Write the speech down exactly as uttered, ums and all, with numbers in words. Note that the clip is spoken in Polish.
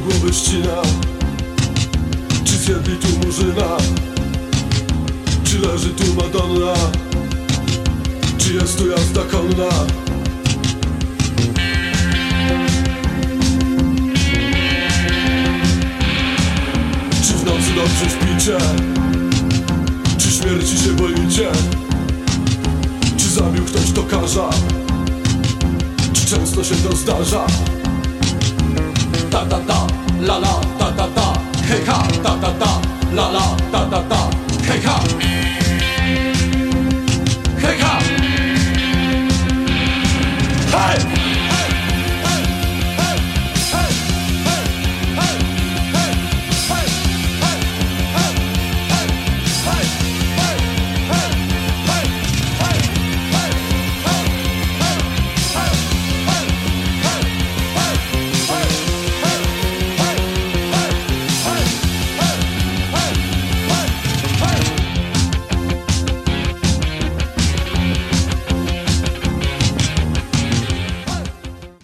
głowy ścina? Czy zjedli tu murzyna? Czy leży tu Madonna? Czy jest tu jazda konna? Czy w nocy dobrze śpicie? Czy śmierci się boicie? Czy zabił ktoś tokarza? Czy często się to zdarza? Ta ta ta, la la, ta ta ta, hej ha, ta ta ta, la la, ta ta ta, hej ha.